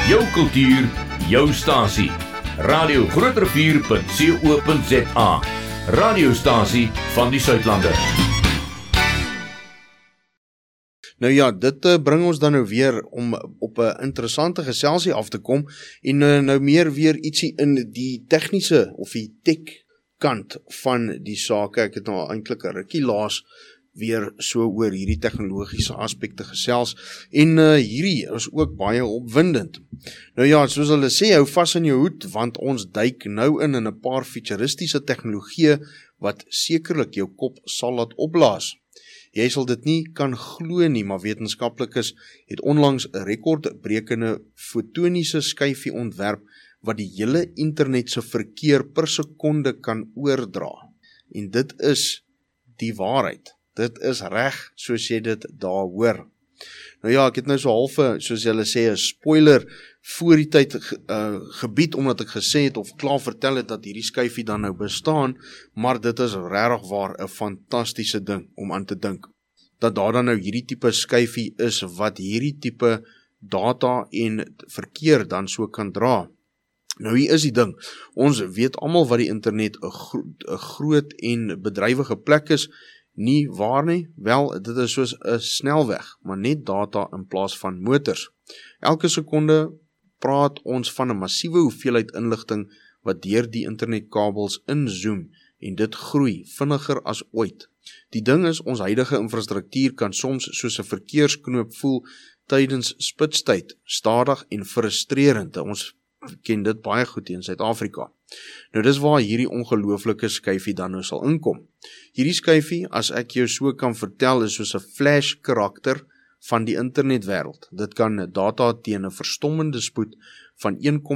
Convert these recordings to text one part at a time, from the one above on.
Jou kultuur, jou stasie. Radio Groot-Rivier.co.za. Radiostasie van die Suidlande. Nou ja, dit bring ons dan nou weer om op 'n interessante geselsie af te kom en nou meer weer ietsie in die tegniese of die tech kant van die sake. Ek het nou eintlik 'n rukkie laas weer so oor hierdie tegnologiese aspekte gesels en hierdie is ook baie opwindend. Nou ja, soos hulle sê, hou vas in jou hoed, want ons duik nou in 'n paar futuristiese tegnologieë wat sekerlik jou kop sal laat opblaas. Jy sal dit nie kan glo nie, maar wetenskaplikes het onlangs 'n rekordbrekende fotoniese skyfie ontwerp wat die hele internet se verkeer per sekonde kan oordra. En dit is die waarheid. Dit is reg soos jy dit daar hoor. Nou ja, ek het nou so halve, soos julle sê, 'n spoiler voor die tyd gebied, omdat ek gesê het of klaar vertel het dat hierdie skyfie dan nou bestaan, maar dit is regtig waar 'n fantastiese ding om aan te dink. Dat daar dan nou hierdie tipe skyfie is wat hierdie tipe data en verkeer dan so kan dra. Nou hier is die ding, ons weet almal wat die internet 'n groot en bedrywige plek is. Nie waar nie? Wel, dit is soos 'n snelweg, maar net data in plaas van motors. Elke sekonde praat ons van 'n massiewe hoeveelheid inligting wat deur die internetkabels inzoom en dit groei vinniger as ooit. Die ding is, ons huidige infrastruktuur kan soms soos 'n verkeersknoop voel tydens spitstyd, stadig en frustrerend. Ons ken dit baie goed in Suid-Afrika. Nou dis waar hierdie ongelooflike skyfie dan nou sal inkom. Hierdie skyfie, as ek jou so kan vertel, is soos 'n flash karakter van die internetwêreld. Dit kan data teen 'n verstommende spoed van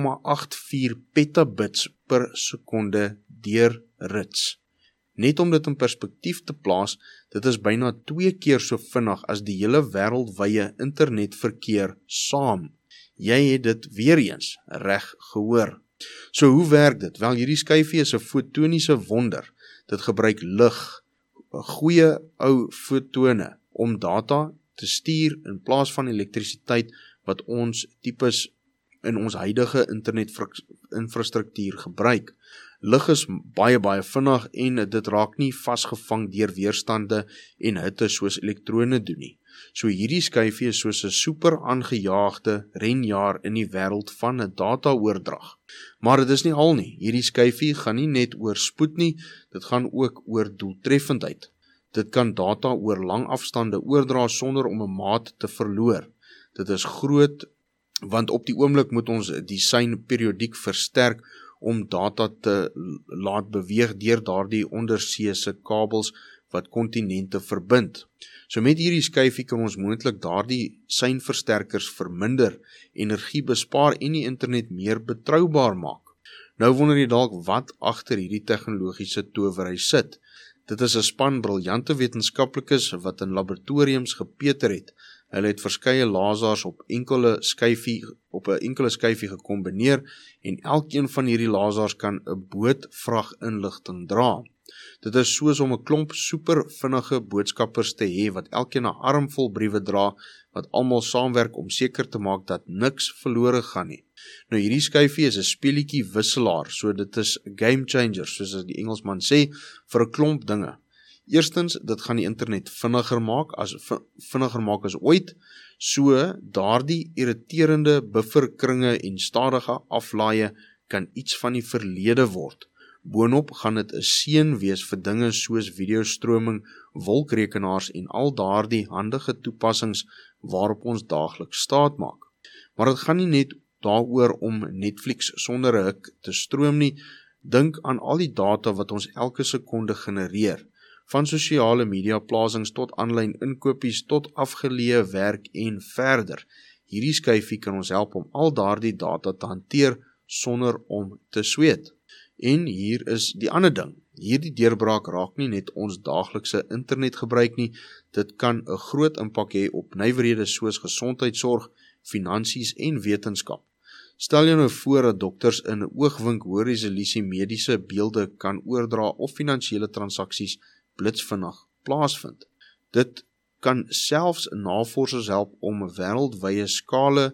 1,84 petabits per sekonde deurrits. Net om dit in perspektief te plaas, dit is byna 2 keer so vinnig as die hele wêreldwye internetverkeer saam. Jy het dit weer eens reg gehoor. So hoe werk dit? Wel, hierdie skyfie is 'n fotoniese wonder. Dit gebruik lig, goeie ou fotone, om data te stuur in plaas van elektrisiteit wat ons tipes in ons huidige internetinfrastruktuur gebruik. Lig is baie vinnig en dit raak nie vasgevang deur weerstande en hitte soos elektrone doen nie. So hierdie skyfie is soos 'n super aangejaagde renjaer in die wêreld van 'n dataoordrag. Maar dit is nie al nie. Hierdie skyfie gaan nie net oor spoed nie, dit gaan ook oor doeltreffendheid. Dit kan data oor lang afstande oordra sonder om 'n maat te verloor. Dit is groot, want op die oomblik moet ons die sein periodiek versterk om data te laat beweeg deur daardie onderseese kabels wat kontinente verbind. So met hierdie skyfie kan ons moontlik daardie seinversterkers verminder, energie bespaar en die internet meer betroubaar maak. Nou wonder jy dalk wat agter hierdie tegnologiese towery sit. Dit is 'n span briljante wetenskaplikes wat in laboratoriums gepeter het. Hulle het verskeie lasers op 'n enkele skyfie gekombineer en elkeen van hierdie lasers kan 'n bootvrag inligting dra. Dit is soos om 'n klomp super vinnige boodskappers te hê wat elkeen 'n armvol briewe dra wat almal saamwerk om seker te maak dat niks verlore gaan nie. Nou hierdie skyfie is 'n speletjie wisselaar, so dit is 'n game changer, soos die Engelsman sê, vir 'n klomp dinge. Eerstens, dit gaan die internet vinniger maak as ooit, so daardie irriterende bufferkringe en stadige aflaaie kan iets van die verlede word. Boonop gaan dit 'n seën wees vir dinge soos videostroming, wolkrekenaars en al daardie handige toepassings waarop ons daagliks staat maak. Maar dit gaan nie net daaroor om Netflix sonder 'n hik te stroom nie. Dink aan al die data wat ons elke sekonde genereer, van sosiale media plasings tot aanlyn inkopies tot afgeleë werk en verder. Hierdie skyfie kan ons help om al daardie data te hanteer sonder om te sweet. En hier is die ander ding. Hierdie deurbraak raak nie net ons daaglikse internetgebruik nie, dit kan 'n groot impak hê op nywerhede soos gesondheidsorg, finansies en wetenskap. Stel jou nou voor dat dokters in 'n oogwink hoë resolusie mediese beelde kan oordra of finansiële transaksies blitsvinnig plaasvind. Dit kan selfs navorsers help om wêreldwye skale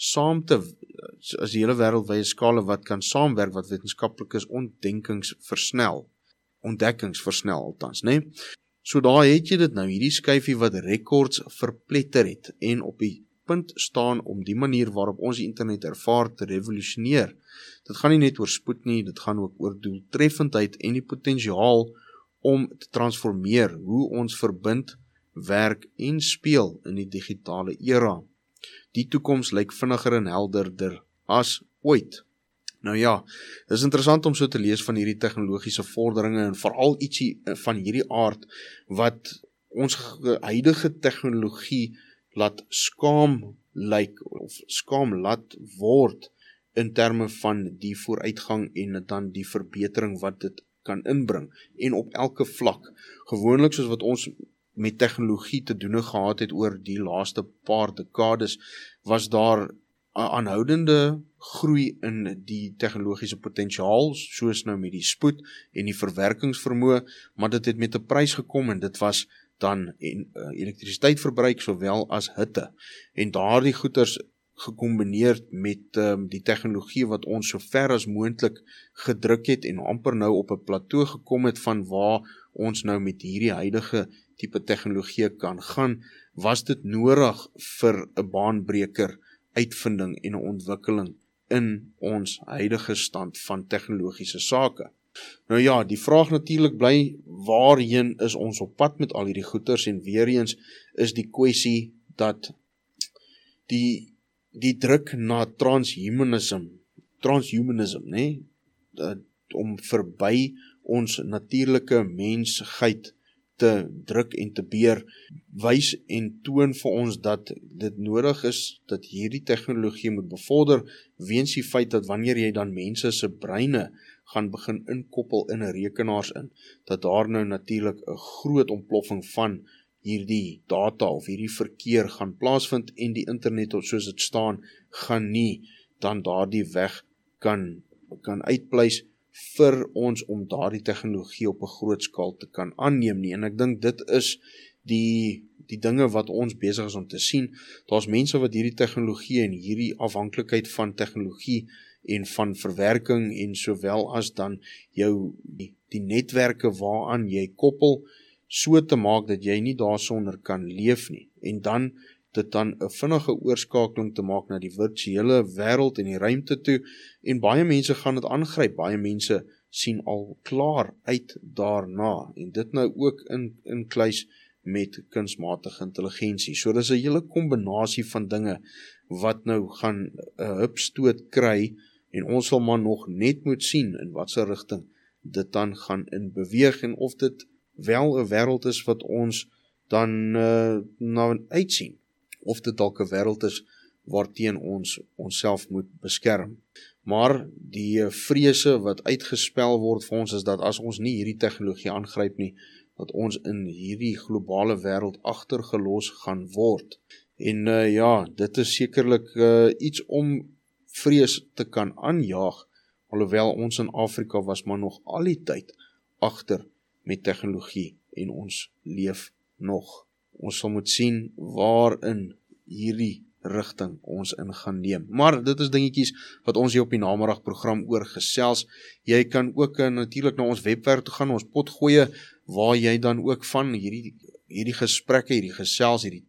saam te, as die hele wêreldwye skale wat kan saamwerk, wat wetenskaplikes ontdekkings versnel althans, né? So daar het jy dit nou, hierdie skyfie wat rekords verpletter het en op die punt staan om die manier waarop ons die internet ervaar te revolusioneer. Dit gaan nie net oor spoed nie, dit gaan ook oor doeltreffendheid en die potensiaal om te transformeer hoe ons verbind, werk en speel in die digitale era. Die toekoms lyk vinniger en helderder as ooit. Nou ja, dit is interessant om so te lees van hierdie tegnologiese vorderinge en veral ietsie van hierdie aard wat ons huidige tegnologie laat skaam lyk of skaam laat word in terme van die vooruitgang en dan die verbetering wat dit kan inbring en op elke vlak. Gewoonlik soos wat ons met tegnologie te doen gehad het oor die laaste paar dekades, was daar 'n aanhoudende groei in die tegnologiese potensiaal, soos nou met die spoed en die verwerkingsvermoë, maar dit het met 'n prys gekom en dit was dan elektrisiteitsverbruik sowel as hitte. En daardie goeders gekombineer met die tegnologie wat ons so ver as moontlik gedruk het en amper nou op 'n plateau gekom het van waar ons nou met hierdie huidige tipe tegnologie kan gaan, was dit nodig vir 'n baanbreker uitvinding en 'n ontwikkeling in ons huidige stand van tegnologiese sake. Nou ja, die vraag natuurlik bly, waarheen is ons op pad met al hierdie goeters, en weer eens is die kwessie dat die druk na transhumanism, né, om verby ons natuurlike mensheid te druk en te beer, wys en toon vir ons dat dit nodig is dat hierdie tegnologie moet bevorder, weens die feit dat wanneer jy dan mense se breine gaan begin inkoppel in 'n rekenaars in, dat daar nou natuurlik 'n groot ontploffing van hierdie data of hierdie verkeer gaan plaasvind en die internet soos dit staan, gaan nie dan daardie weg kan uitpleis vir ons om daardie tegnologie op 'n groot skaal te kan aanneem nie. En ek dink dit is die dinge wat ons besig is om te sien. Daar's mense wat hierdie tegnologie en hierdie afhanklikheid van tegnologie en van verwerking en sowel as dan die netwerke waaraan jy koppel, so te maak dat jy nie daarsonder kan leef nie. En dan dit dan 'n vinnige oorskakeling te maak na die virtuele wêreld en die ruimte toe, en baie mense gaan dit aangryp, baie mense sien al klaar uit daarna, en dit nou ook inkluis met kunsmatige intelligensie. So dis 'n hele kombinasie van dinge wat nou gaan 'n hupstoot kry, en ons sal maar nog net moet sien in watter rigting dit dan gaan in beweeg, en of dit wel 'n wêreld is wat ons dan na uitsien, of dit dalk 'n wêreld is waarteen ons onsself moet beskerm. Maar die vrese wat uitgespel word vir ons is dat as ons nie hierdie tegnologie aangryp nie, dat ons in hierdie globale wêreld agtergelos gaan word. En ja, dit is sekerlik iets om vrees te kan aanjaag, alhoewel ons in Afrika was maar nog al die tyd agter met tegnologie en ons leef nog. Ons sal moet sien waarin hierdie rigting ons in gaan neem. Maar dit is dingetjies wat ons hier op die nameddagprogram oor gesels. Jy kan ook natuurlik na ons webwerf toe gaan, ons pot gooi, waar jy dan ook van hierdie gesprekke, hierdie gesels, hierdie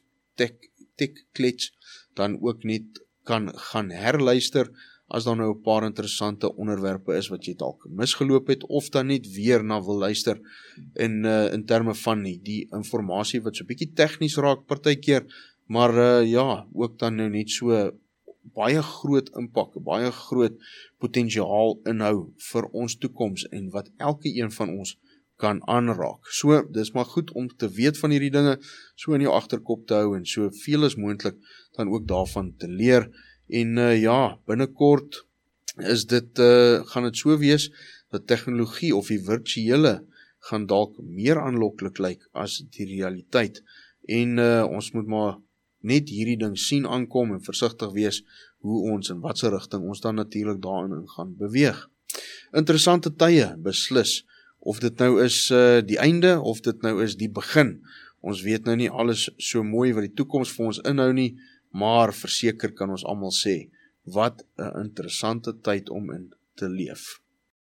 tech-klets dan ook net kan gaan herluister, as daar nou 'n paar interessante onderwerpe is wat jy dalk misgeloop het, of dan net weer na wil luister in terme van die inligting wat so 'n bietjie tegnies raak partykeer, maar ja, ook dan nou net so baie groot impak, baie groot potensiaal inhou vir ons toekoms en wat elke een van ons kan aanraak. So, dis maar goed om te weet van hierdie dinge, so in jou agterkop te hou en so veel as moontlik dan ook daarvan te leer. En ja, binnekort is dit gaan dit so wees dat tegnologie of die virtuele gaan dalk meer aanloklik lyk as die realiteit. En ons moet maar net hierdie ding sien aankom en versigtig wees hoe ons in watse rigting ons dan natuurlik daarin gaan beweeg. Interessante tye, beslis. Of dit nou is die einde, of dit nou is die begin. Ons weet nou nie alles so mooi wat die toekoms vir ons inhou nie, maar verseker kan ons almal sê, wat 'n interessante tyd om in te leef.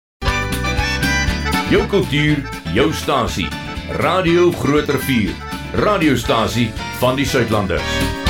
Jou kultuur, jou stasie. Radio Groot Rivier. Radiostasie van die Suidlanders.